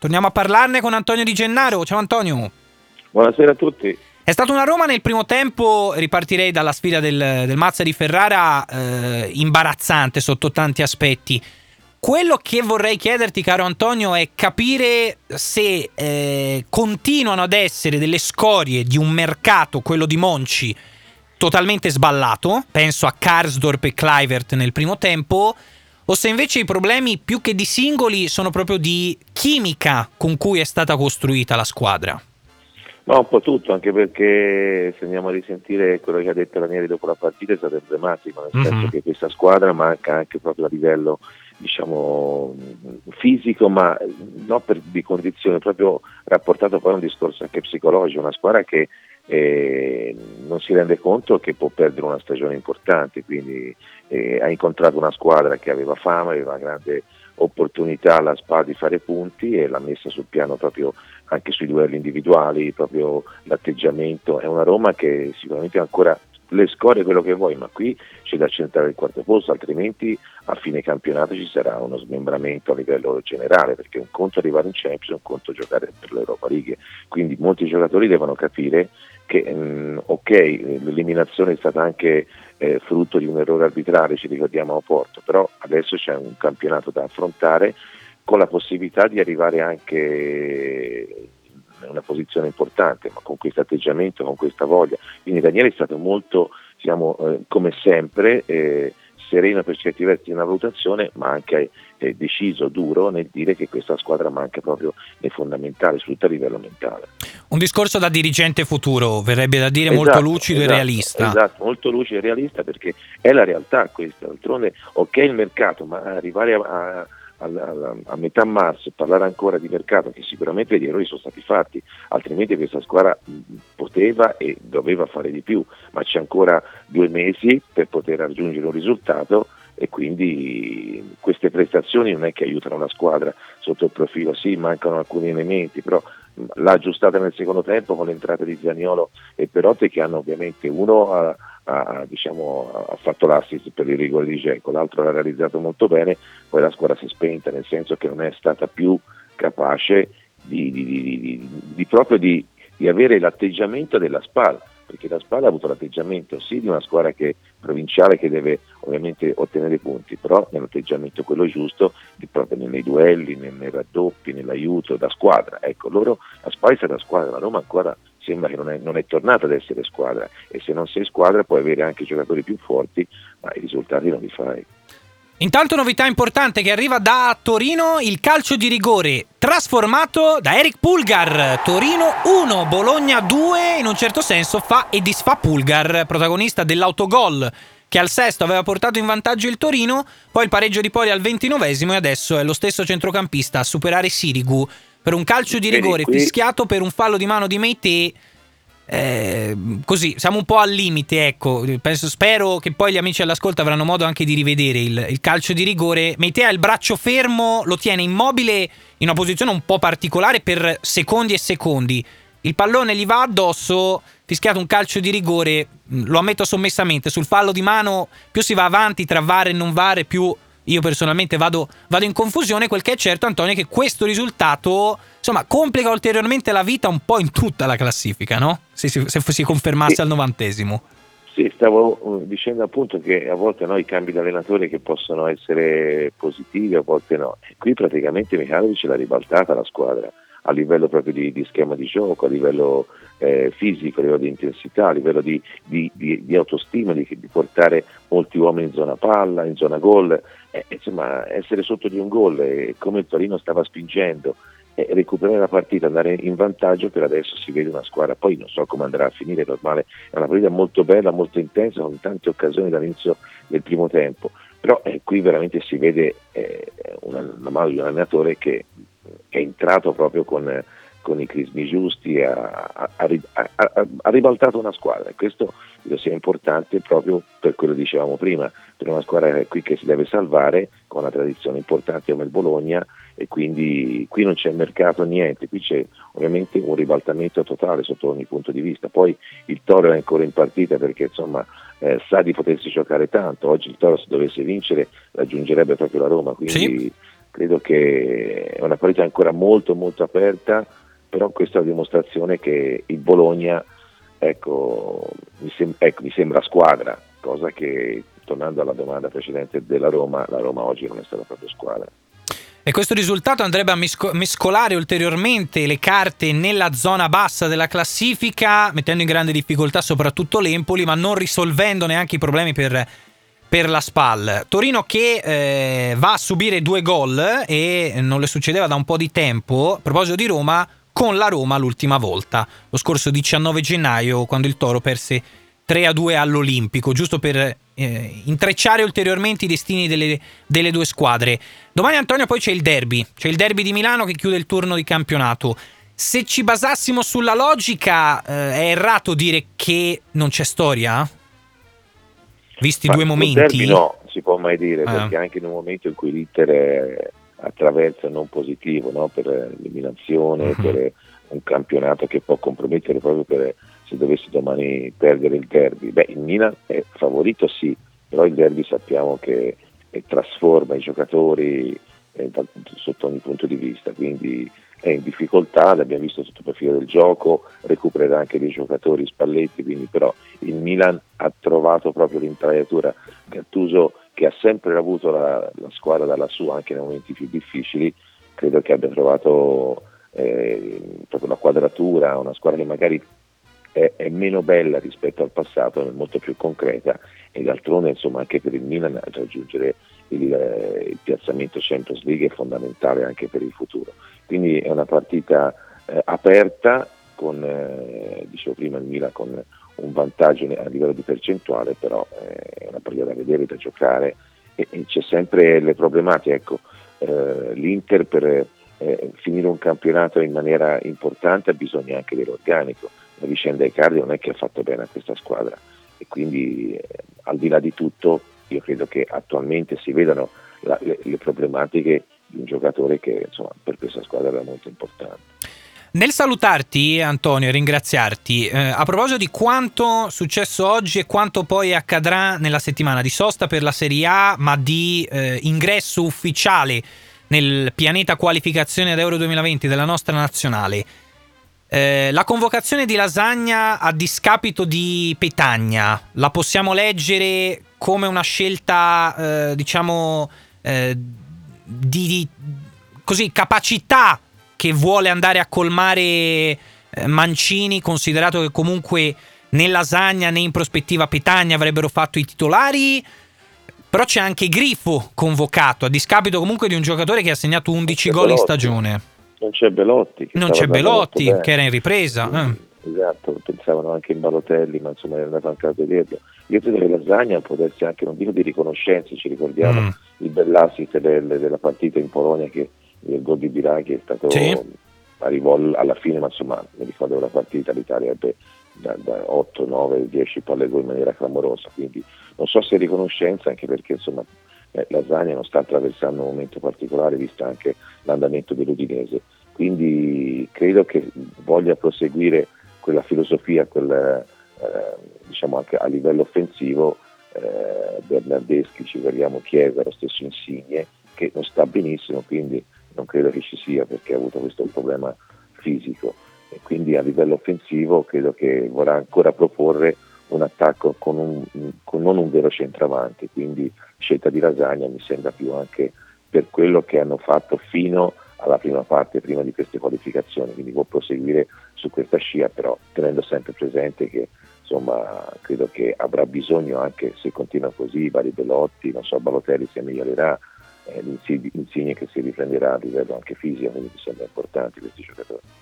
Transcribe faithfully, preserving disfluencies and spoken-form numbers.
Torniamo a parlarne con Antonio Di Gennaro. Ciao Antonio. Buonasera a tutti. È stata una Roma nel primo tempo, ripartirei dalla sfida del, del Mazza di Ferrara, eh, imbarazzante sotto tanti aspetti. Quello che vorrei chiederti, caro Antonio, è capire se eh, continuano ad essere delle scorie di un mercato, quello di Monchi, totalmente sballato, penso a Karsdorp e Kluivert nel primo tempo, o se invece i problemi più che di singoli sono proprio di chimica con cui è stata costruita la squadra. Ma un po' tutto, anche perché se andiamo a risentire quello che ha detto Ranieri dopo la partita è stato emblematico, nel Mm-hmm. senso che questa squadra manca anche proprio a livello, diciamo, fisico, ma non per di condizione, proprio rapportato poi a un discorso anche psicologico, una squadra che eh, non si rende conto che può perdere una stagione importante, quindi eh, ha incontrato una squadra che aveva fame, aveva grande opportunità alla S P A di fare punti e l'ha messa sul piano proprio anche sui duelli individuali, proprio l'atteggiamento. È una Roma che sicuramente ha ancora le scorie, quello che vuoi, ma qui c'è da centrare il quarto posto, altrimenti a fine campionato ci sarà uno smembramento a livello generale, perché un conto arrivare in Champions, un conto giocare per l'Europa League, quindi molti giocatori devono capire che mh, ok, l'eliminazione è stata anche eh, frutto di un errore arbitrale, ci ricordiamo a Oporto, però adesso c'è un campionato da affrontare con la possibilità di arrivare anche in una posizione importante, ma con questo atteggiamento, con questa voglia. Quindi Daniele è stato molto, diciamo, eh, come sempre, eh, sereno per certi versi in una valutazione, ma anche eh, deciso, duro nel dire che questa squadra manca proprio nei fondamentali, soprattutto a livello mentale. Un discorso da dirigente futuro, verrebbe da dire, Esatto, molto lucido esatto, e realista. Esatto, molto lucido e realista, perché è la realtà questa. D'altronde, ok il mercato, ma arrivare a, a A, a, a metà marzo parlare ancora di mercato, che sicuramente gli errori sono stati fatti, altrimenti questa squadra poteva e doveva fare di più, ma c'è ancora due mesi per poter raggiungere un risultato e quindi queste prestazioni non è che aiutano la squadra sotto il profilo, sì, mancano alcuni elementi, però l'ha aggiustata nel secondo tempo con l'entrata di Zaniolo e Perotti, che hanno ovviamente uno a Ha, diciamo, ha fatto l'assist per il rigore di Dzeko, l'altro l'ha realizzato molto bene, poi la squadra si è spenta, nel senso che non è stata più capace di, di, di, di, di proprio di, di avere l'atteggiamento della S P A L, perché la S P A L ha avuto l'atteggiamento sì di una squadra che provinciale che deve ovviamente ottenere punti, però nell'atteggiamento quello giusto, di proprio nei duelli, nei, nei raddoppi, nell'aiuto da squadra. Ecco, loro la S P A L è stata squadra, la Roma ancora sembra che non è, non è tornata ad essere squadra, e se non sei squadra puoi avere anche giocatori più forti, ma i risultati non li fai. Intanto novità importante che arriva da Torino, il calcio di rigore trasformato da Eric Pulgar. Torino uno, Bologna due, in un certo senso fa e disfa Pulgar, protagonista dell'autogol che al sesto aveva portato in vantaggio il Torino, poi il pareggio di Poli al ventinovesimo e adesso è lo stesso centrocampista a superare Sirigu per un calcio di rigore qui... fischiato per un fallo di mano di Meité. Eh, così siamo un po' al limite, ecco. Penso, spero che poi gli amici all'ascolto avranno modo anche di rivedere il, il calcio di rigore. Meité ha il braccio fermo, lo tiene immobile in una posizione un po' particolare per secondi e secondi. Il pallone gli va addosso, fischiato un calcio di rigore, lo ammetto sommessamente. Sul fallo di mano più si va avanti tra V A R e non V A R, più io personalmente vado, vado in confusione. Quel che è certo, Antonio, è che questo risultato, insomma, complica ulteriormente la vita un po' in tutta la classifica, no? Se si, se si confermasse sì. Al novantesimo. Sì, stavo dicendo appunto che a volte no, i cambi di allenatore che possono essere positivi, a volte no. E qui praticamente Mihajlovic l'ha ribaltata la squadra, a livello proprio di, di schema di gioco, a livello eh, fisico, a livello di intensità, a livello di, di, di, di autostima, di, di portare molti uomini in zona palla, in zona gol, eh, insomma essere sotto di un gol, eh, come il Torino stava spingendo, eh, recuperare la partita, andare in vantaggio. Per adesso si vede una squadra, poi non so come andrà a finire, è normale, è una partita molto bella, molto intensa, con tante occasioni dall'inizio del primo tempo, però eh, qui veramente si vede eh, una, una mano di un allenatore che è entrato proprio con, con i crismi giusti, ha, ha, ha, ha, ha ribaltato una squadra, e questo credo sia importante proprio per quello che dicevamo prima, per una squadra qui che si deve salvare, con una tradizione importante come il Bologna, e quindi qui non c'è mercato, niente, qui c'è ovviamente un ribaltamento totale sotto ogni punto di vista. Poi il Toro è ancora in partita perché insomma eh, sa di potersi giocare tanto, oggi il Toro se dovesse vincere raggiungerebbe proprio la Roma, quindi sì. credo che è una partita ancora molto molto aperta, però questa è la dimostrazione che il Bologna ecco mi, sem- ecco, mi sembra squadra, cosa che, tornando alla domanda precedente della Roma, la Roma oggi non è stata proprio squadra. E questo risultato andrebbe a mesco- mescolare ulteriormente le carte nella zona bassa della classifica, mettendo in grande difficoltà soprattutto l'Empoli, ma non risolvendo neanche i problemi per, per la Spal. Torino che eh, va a subire due gol e non le succedeva da un po' di tempo. A proposito di Roma, con la Roma l'ultima volta, lo scorso diciannove gennaio, quando il Toro perse tre a due all'Olimpico, giusto per eh, intrecciare ulteriormente i destini delle, delle due squadre. Domani, Antonio, poi c'è il derby, c'è il derby di Milano che chiude il turno di campionato. Se ci basassimo sulla logica, eh, è errato dire che non c'è storia? Visti i Ma due sul momenti? derby no, si può mai dire, Eh. perché anche in un momento in cui l'Inter è, attraversa non positivo, no? Per l'eliminazione, uh-huh. per un campionato che può compromettere proprio per se dovesse domani perdere il derby. Beh, il Milan è favorito sì, però il derby sappiamo che eh, trasforma i giocatori eh, da, sotto ogni punto di vista, quindi è in difficoltà, l'abbiamo visto sotto il profilo del gioco, recupererà anche dei giocatori Spalletti, quindi però il Milan ha trovato proprio l'intraiatura. Gattuso, che ha sempre avuto la, la squadra dalla sua anche nei momenti più difficili, credo che abbia trovato eh, proprio la quadratura, una squadra che magari è, è meno bella rispetto al passato, è molto più concreta, e d'altronde insomma anche per il Milan raggiungere il, il piazzamento Champions League è fondamentale anche per il futuro. Quindi è una partita eh, aperta, con eh, dicevo prima il Milan con un vantaggio a livello di percentuale, però eh, è una partita da vedere, da giocare, e, e c'è sempre le problematiche. Ecco, eh, l'Inter per eh, finire un campionato in maniera importante ha bisogno anche dell'organico. La vicenda Icardi non è che ha fatto bene a questa squadra, e quindi eh, al di là di tutto io credo che attualmente si vedano la, le, le problematiche di un giocatore che insomma per questa squadra era molto importante. Nel salutarti, Antonio, e ringraziarti, eh, a proposito di quanto successo oggi e quanto poi accadrà nella settimana di sosta per la Serie A, ma di eh, ingresso ufficiale nel pianeta qualificazione ad Euro duemilaventi della nostra nazionale, eh, la convocazione di Lasagna a discapito di Petagna, la possiamo leggere come una scelta, eh, diciamo, eh, di, di così, capacità che vuole andare a colmare eh, Mancini, considerato che comunque né Lasagna né in prospettiva Petagna avrebbero fatto i titolari, però c'è anche Grifo convocato, a discapito comunque di un giocatore che ha segnato undici gol in stagione. Non c'è Belotti. Che non c'è Belotti, che era in ripresa. Quindi, eh. Esatto, pensavano anche in Balotelli, ma insomma è andato anche a vederlo. Io credo che Lasagna potesse anche, non dico di riconoscenza, ci ricordiamo mm. il bell'assist del, della partita in Polonia, che il gol di Biraghi è stato, sì. arrivò alla fine, ma insomma mi ricordo la partita, l'Italia ebbe da, da otto, nove, dieci palle gol in maniera clamorosa, quindi non so se riconoscenza, anche perché insomma eh, Lasagna non sta attraversando un momento particolare, visto anche l'andamento dell'Udinese, quindi credo che voglia proseguire quella filosofia, quel, eh, diciamo anche a livello offensivo, eh, Bernardeschi, ci vediamo Chiesa, lo stesso Insigne, che non sta benissimo, quindi non credo che ci sia, perché ha avuto questo problema fisico, e quindi a livello offensivo credo che vorrà ancora proporre un attacco con, un, con non un vero centravanti, quindi scelta di Lasagna mi sembra più anche per quello che hanno fatto fino alla prima parte, prima di queste qualificazioni, quindi può proseguire su questa scia, però tenendo sempre presente che insomma credo che avrà bisogno, anche se continua così, i vari Belotti, non so, Balotelli se migliorerà, eh, Insigne che si riprenderà a livello anche fisico, quindi mi sembra importante questi giocatori.